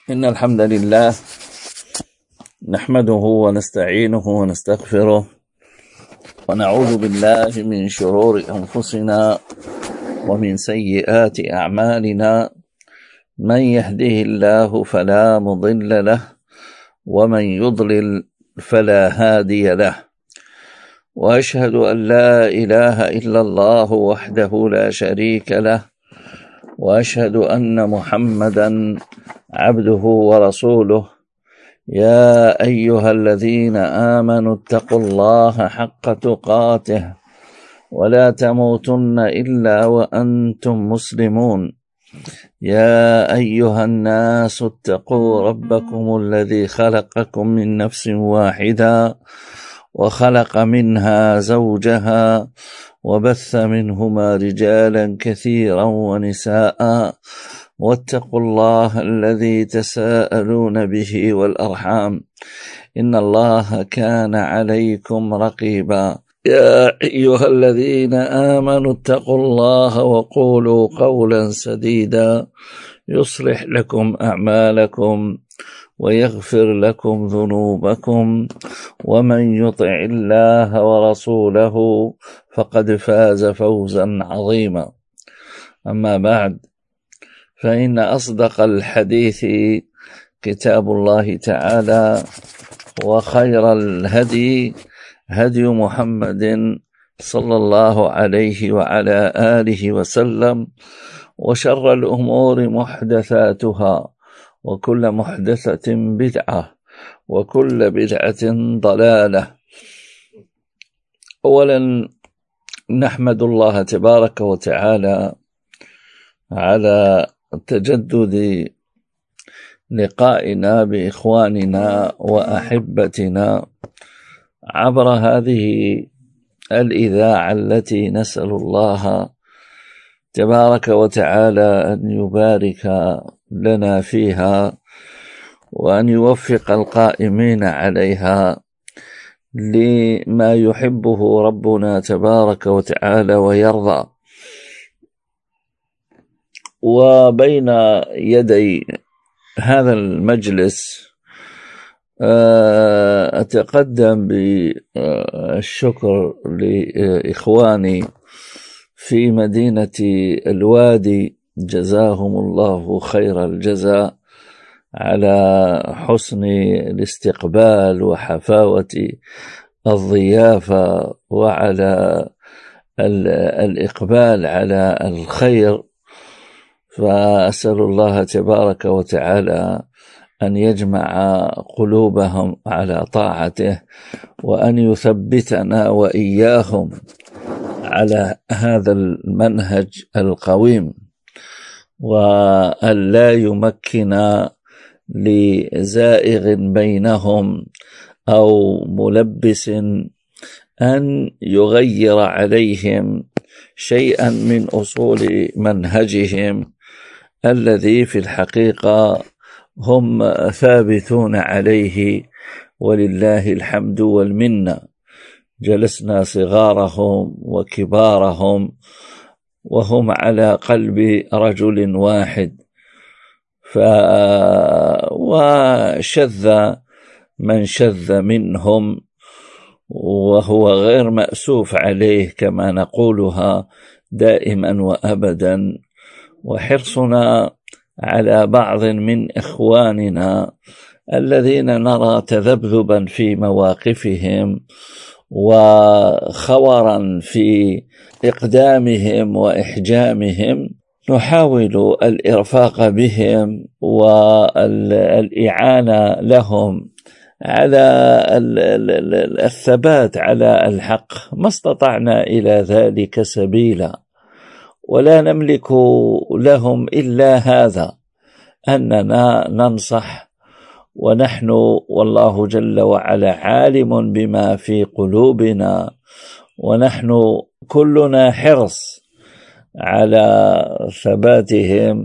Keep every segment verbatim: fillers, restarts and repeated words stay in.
إن الحمد لله نحمده ونستعينه ونستغفره ونعوذ بالله من شرور أنفسنا ومن سيئات أعمالنا. من يهده الله فلا مضل له ومن يضلل فلا هادي له، وأشهد أن لا إله إلا الله وحده لا شريك له، وأشهد أن محمدا عبده ورسوله. يا أيها الذين آمنوا اتقوا الله حق تقاته ولا تموتن إلا وأنتم مسلمون. يا أيها الناس اتقوا ربكم الذي خلقكم من نفس واحدة وخلق منها زوجها وبث منهما رجالا كثيرا ونساء، واتقوا الله الذي تساءلون به والأرحام إن الله كان عليكم رقيبا. يا أيها الذين آمنوا اتقوا الله وقولوا قولا سديدا يصلح لكم أعمالكم ويغفر لكم ذنوبكم، ومن يطع الله ورسوله فقد فاز فوزا عظيما. أما بعد، فإن أصدق الحديث كتاب الله تعالى، وخير الهدي هدي محمد صلى الله عليه وعلى آله وسلم، وشر الأمور محدثاتها، وكل محدثة بدعة، وكل بدعة ضلالة. أولا نحمد الله تبارك وتعالى على تجدد لقائنا بإخواننا وأحبتنا عبر هذه الإذاعة التي نسأل الله تبارك وتعالى أن يبارك لنا فيها وأن يوفق القائمين عليها لما يحبه ربنا تبارك وتعالى ويرضى. وبين يدي هذا المجلس أتقدم بالشكر لإخواني في مدينة الوادي، جزاهم الله خير الجزاء على حسن الاستقبال وحفاوة الضيافة وعلى الإقبال على الخير. فأسأل الله تبارك وتعالى أن يجمع قلوبهم على طاعته، وأن يثبتنا وإياهم على هذا المنهج القويم، وأن لا يمكن لزائغ بينهم أو ملبس أن يغير عليهم شيئا من أصول منهجهم الذي في الحقيقة هم ثابتون عليه، ولله الحمد والمنة. جلسنا صغارهم وكبارهم وهم على قلب رجل واحد، ف وشذ من شذ منهم وهو غير مأسوف عليه كما نقولها دائما وأبدا. وحرصنا على بعض من إخواننا الذين نرى تذبذبا في مواقفهم وخورا في إقدامهم وإحجامهم، نحاول الإرفاق بهم والإعانة لهم على الثبات على الحق ما استطعنا إلى ذلك سبيلا. ولا نملك لهم إلا هذا، أننا ننصح، ونحن والله جل وعلا عالم بما في قلوبنا، ونحن كلنا حرص على ثباتهم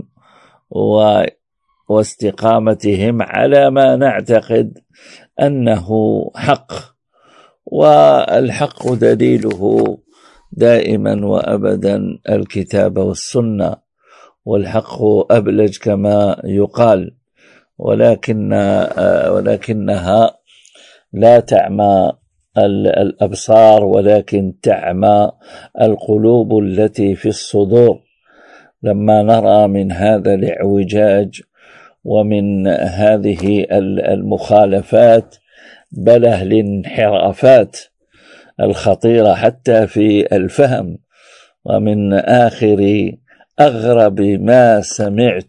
واستقامتهم على ما نعتقد أنه حق، والحق دليله دائما وأبدا الكتاب والسنة، والحق أبلج كما يقال. ولكن ولكنها لا تعمى الأبصار، ولكن تعمى القلوب التي في الصدور. لما نرى من هذا الاعوجاج ومن هذه المخالفات بل الانحرافات الخطيرة حتى في الفهم، ومن آخر أغرب ما سمعت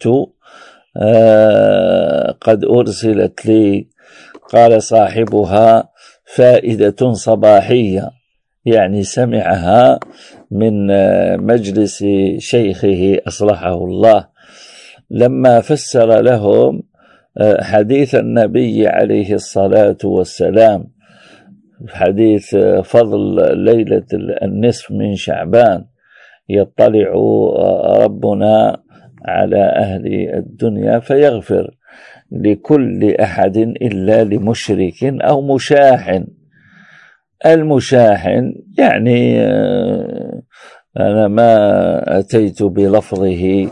آه قد أرسلت لي، قال صاحبها فائدة صباحية، يعني سمعها من مجلس شيخه أصلحه الله، لما فسر لهم حديث النبي عليه الصلاة والسلام، حديث فضل ليلة النصف من شعبان، يطلع ربنا على أهل الدنيا فيغفر لكل أحد إلا لمشرك أو مشاحن. المشاحن يعني أنا ما أتيت بلفظه،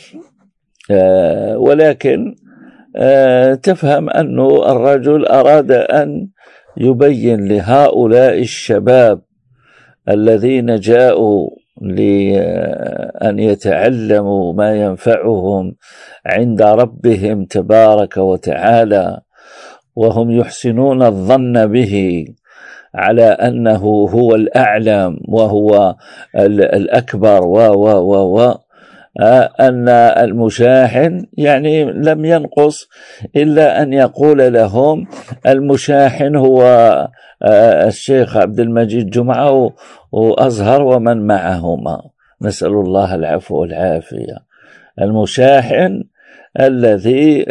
ولكن تفهم أن الرجل أراد أن يبين لهؤلاء الشباب الذين جاءوا لأن يتعلموا ما ينفعهم عند ربهم تبارك وتعالى، وهم يحسنون الظن به على أنه هو الأعلم وهو الأكبر و و و و أن المشاحن يعني لم ينقص إلا أن يقول لهم المشاحن هو الشيخ عبد المجيد جمعة وأزهر ومن معهما، نسأل الله العفو والعافية. المشاحن الذي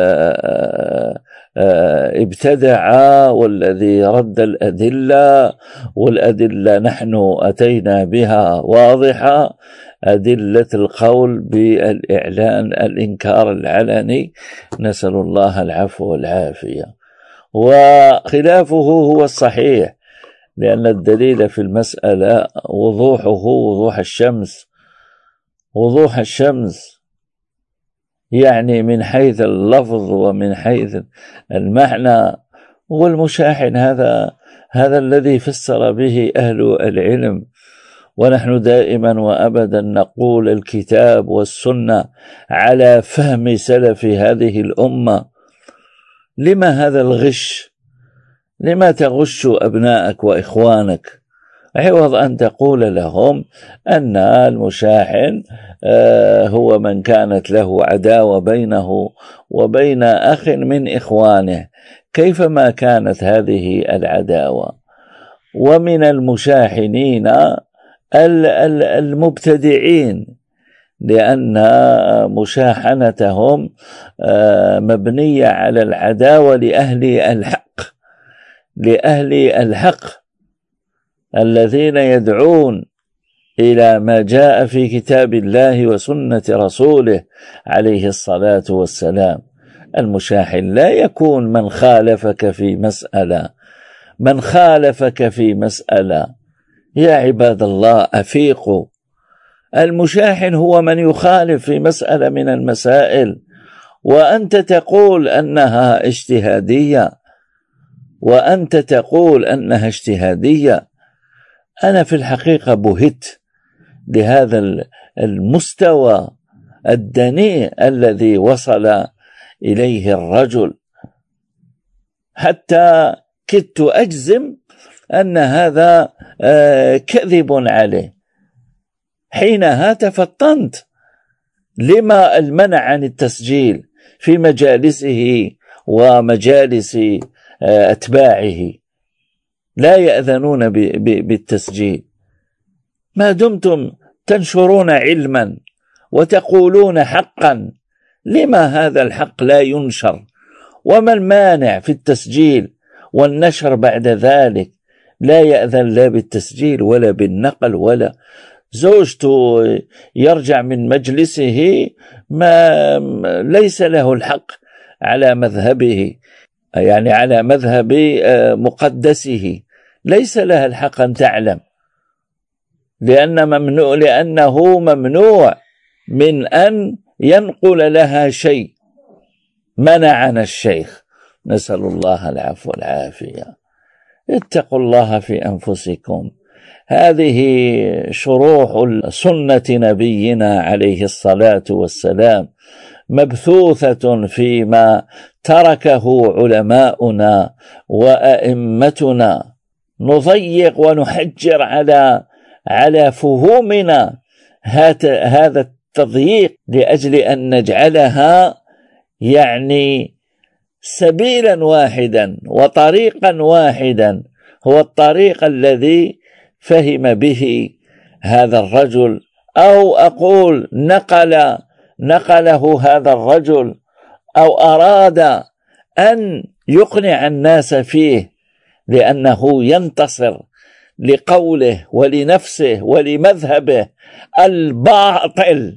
ابتدع والذي رد الأدلة، والأدلة نحن أتينا بها واضحة، أدلة القول بالإعلان الإنكار العلني، نسأل الله العفو والعافية. وخلافه هو الصحيح، لأن الدليل في المسألة وضوحه وضوح الشمس، وضوح الشمس يعني من حيث اللفظ ومن حيث المعنى. والمشاحن هذا هذا الذي فسر به أهل العلم، ونحن دائما وأبدا نقول الكتاب والسنة على فهم سلف هذه الأمة. لما هذا الغش؟ لما تغش أبنائك وإخوانك عوض أن تقول لهم أن المشاحن هو من كانت له عداوة بينه وبين أخ من إخوانه، كيفما كانت هذه العداوة. ومن المشاحنين المبتدعين، لأن مشاحنتهم مبنية على العداوة لأهل الحق، لأهل الحق الذين يدعون إلى ما جاء في كتاب الله وسنة رسوله عليه الصلاة والسلام. المشاحن لا يكون من خالفك في مسألة، من خالفك في مسألة يا عباد الله أفيقوا. المشاحن هو من يخالف في مسألة من المسائل وأنت تقول أنها اجتهادية، وأنت تقول أنها اجتهادية. أنا في الحقيقة بهت لهذا المستوى الدنيء الذي وصل إليه الرجل، حتى كدت أجزم أن هذا كذب عليه. حينها تفطنت لما المنع عن التسجيل في مجالسه ومجالس أتباعه، لا يأذنون بالتسجيل. ما دمتم تنشرون علما وتقولون حقا، لما هذا الحق لا ينشر؟ وما المانع في التسجيل والنشر بعد ذلك؟ لا يأذن لا بالتسجيل ولا بالنقل، ولا زوجته يرجع من مجلسه ما ليس له الحق على مذهبه، يعني على مذهب مقدسه، ليس لها الحق أن تعلم، لأن ممنوع لأنه ممنوع من أن ينقل لها شيء، منعنا الشيخ، نسأل الله العفو والعافية. اتقوا الله في أنفسكم. هذه شروح سنة نبينا عليه الصلاة والسلام مبثوثة فيما تركه علماؤنا وأئمتنا. نضيق ونحجر على على فهومنا هذا التضييق لأجل أن نجعلها يعني سبيلا واحدا وطريقا واحدا، هو الطريق الذي فهم به هذا الرجل، أو أقول نقل نقله هذا الرجل، أو أراد أن يقنع الناس فيه لأنه ينتصر لقوله ولنفسه ولمذهبه الباطل.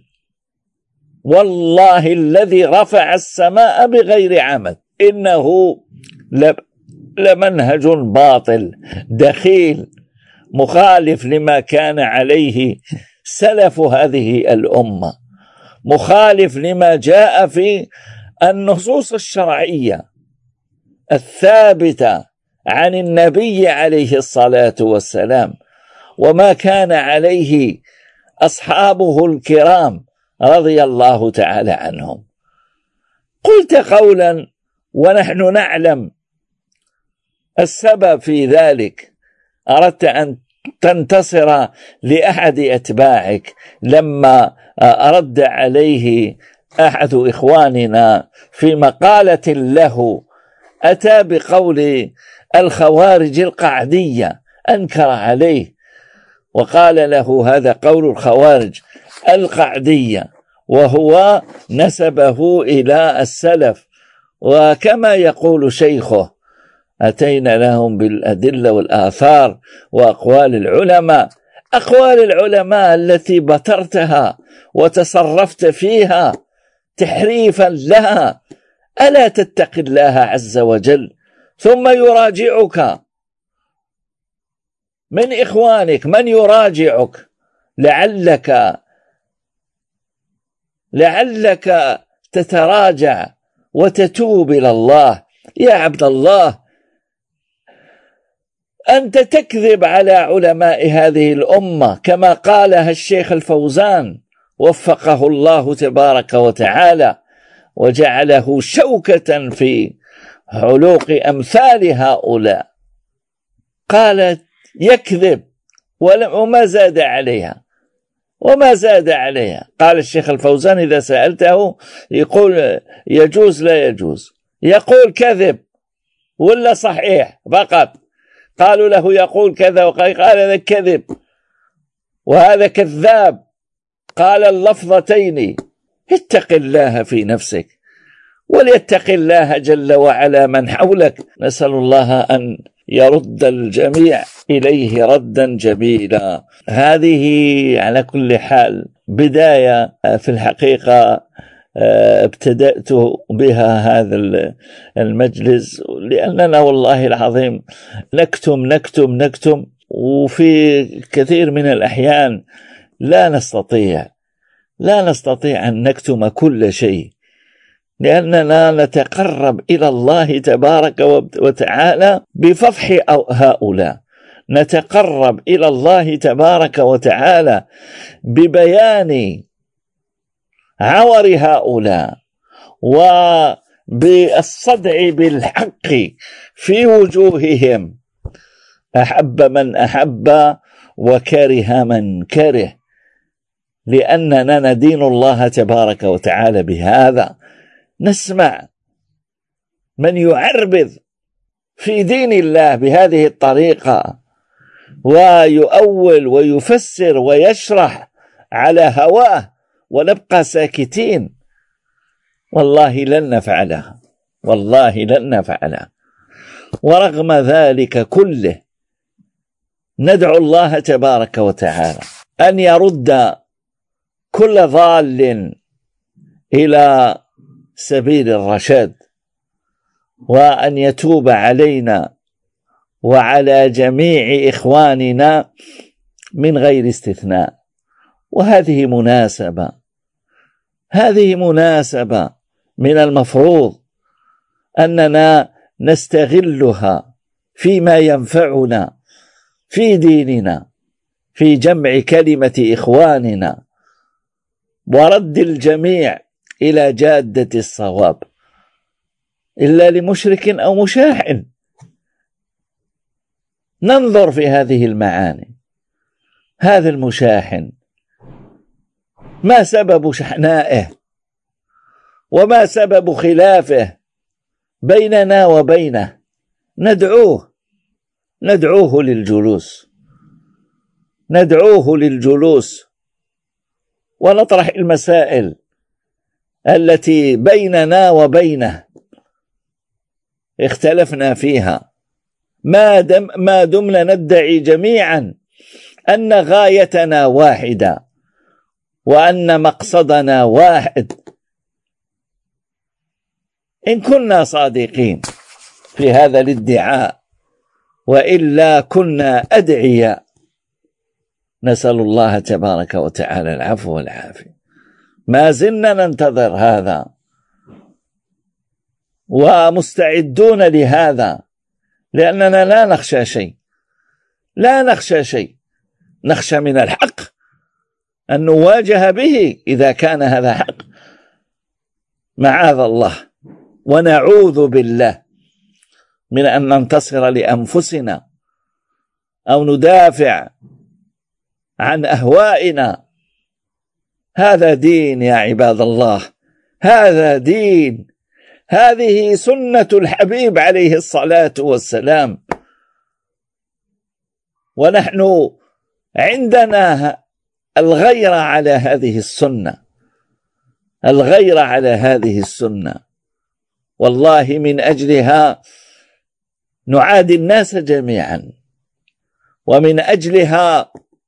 والله الذي رفع السماء بغير عمد إنه لمنهج باطل دخيل مخالف لما كان عليه سلف هذه الأمة، مخالف لما جاء في النصوص الشرعية الثابتة عن النبي عليه الصلاة والسلام، وما كان عليه أصحابه الكرام رضي الله تعالى عنهم. قلت قولا ونحن نعلم السبب في ذلك، أردت أن تنتصر لأحد أتباعك لما أرد عليه أحد إخواننا في مقالة له، أتى بقول الخوارج القعدية، أنكر عليه وقال له هذا قول الخوارج القعدية، وهو نسبه إلى السلف. وكما يقول شيخه أتينا لهم بالأدلة والآثار وأقوال العلماء، أقوال العلماء التي بترتها وتصرفت فيها تحريفا لها، ألا تتق الله عز وجل؟ ثم يراجعك من إخوانك من يراجعك لعلك لعلك تتراجع وتتوب إلى الله. يا عبد الله، أنت تكذب على علماء هذه الأمة كما قالها الشيخ الفوزان وفقه الله تبارك وتعالى وجعله شوكة في حلوق أمثال هؤلاء. قالت يكذب وما زاد عليها وما زاد عليها. قال الشيخ الفوزان إذا سألته يقول يجوز لا يجوز، يقول كذب ولا صحيح فقط. قالوا له يقول كذا وقال هذا كذب وهذا كذاب، قال اللفظتين. اتق الله في نفسك وليتق الله جل وعلا من حولك. نسأل الله أن يرد الجميع إليه ردا جميلا. هذه على كل حال بداية في الحقيقة ابتدأت بها هذا المجلس، لأننا والله العظيم نكتم نكتم نكتم، وفي كثير من الأحيان لا نستطيع لا نستطيع أن نكتم كل شيء، لأننا نتقرب إلى الله تبارك وتعالى بفضح هؤلاء، نتقرب إلى الله تبارك وتعالى ببيان عور هؤلاء وبالصدع بالحق في وجوههم، أحب من أحب وكره من كره، لأننا ندين الله تبارك وتعالى بهذا. نسمع من يعربض في دين الله بهذه الطريقة ويؤول ويفسر ويشرح على هواه، ونبقى ساكتين. والله لن نفعلها، والله لن نفعلها. ورغم ذلك كله ندعو الله تبارك وتعالى أن يرد كل ضال إلى سبيل الرشاد، وأن يتوب علينا وعلى جميع إخواننا من غير استثناء. وهذه مناسبة هذه مناسبة من المفروض أننا نستغلها فيما ينفعنا في ديننا، في جمع كلمة إخواننا ورد الجميع إلى جادة الصواب، إلا لمشرك أو مشاحن. ننظر في هذه المعاني. هذا المشاحن ما سبب شحنائه وما سبب خلافه بيننا وبينه؟ ندعوه ندعوه للجلوس ندعوه للجلوس ونطرح المسائل التي بيننا وبينه اختلفنا فيها، ما دم ما دمنا ندعي جميعا أن غايتنا واحدة وأن مقصدنا واحد. إن كنا صادقين في هذا الادعاء، وإلا كنا أدعياء. نسأل الله تبارك وتعالى العفو والعافية. ما زلنا ننتظر هذا ومستعدون لهذا، لأننا لا نخشى شيء لا نخشى شيء نخشى من الحق أن نواجه به إذا كان هذا حق، معاذ الله، ونعوذ بالله من أن ننتصر لأنفسنا أو ندافع عن أهوائنا. هذا دين يا عباد الله، هذا دين، هذه سنة الحبيب عليه الصلاة والسلام، ونحن عندنا الغيرة على هذه السنة، الغيرة على هذه السنة، والله من أجلها نعادي الناس جميعا، ومن أجلها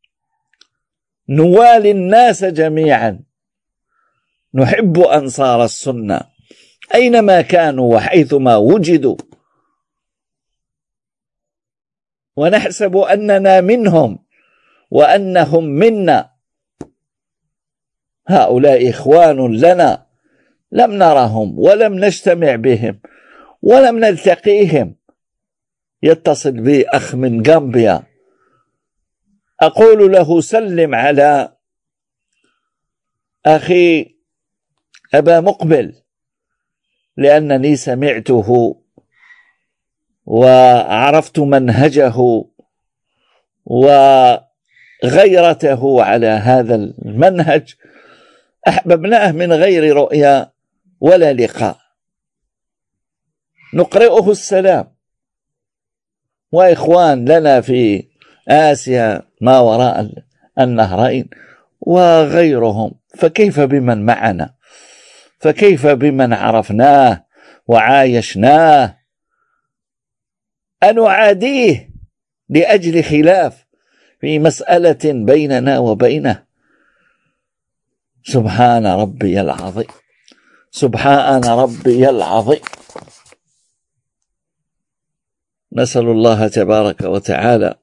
نوالي الناس جميعا. نحب أنصار السنة أينما كانوا وحيثما وجدوا، ونحسب أننا منهم وأنهم منا. هؤلاء إخوان لنا، لم نرهم ولم نجتمع بهم ولم نلتقيهم. يتصل بي أخ من غامبيا، أقول له سلم على أخي أبا مقبل، لأنني سمعته وعرفت منهجه وغيرته على هذا المنهج، أحببناه من غير رؤيا ولا لقاء. نقرئه السلام، وإخوان لنا في آسيا ما وراء النهرين وغيرهم، فكيف بمن معنا؟ فكيف بمن عرفناه وعايشناه؟ أنعاديه لأجل خلاف في مسألة بيننا وبينه؟ سبحان ربي العظيم، سبحان ربي العظيم. نسأل الله تبارك وتعالى